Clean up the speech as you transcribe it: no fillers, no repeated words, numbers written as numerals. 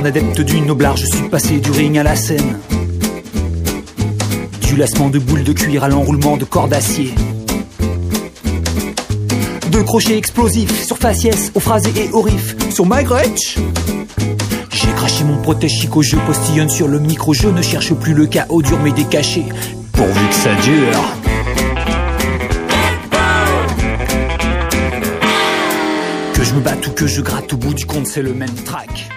un adepte du noblard, je suis passé du ring à la scène. Du lassement de boules de cuir à l'enroulement de cordes d'acier. De crochets explosifs sur faciès, aux phrasés et aux riffs. Sur my Gretsch, j'ai craché mon protège chic au jeu, postillonne sur le micro. Je ne cherche plus le chaos dur mais des cachets, pourvu que ça dure. Que je me batte ou que je gratte, au bout du compte c'est le même track.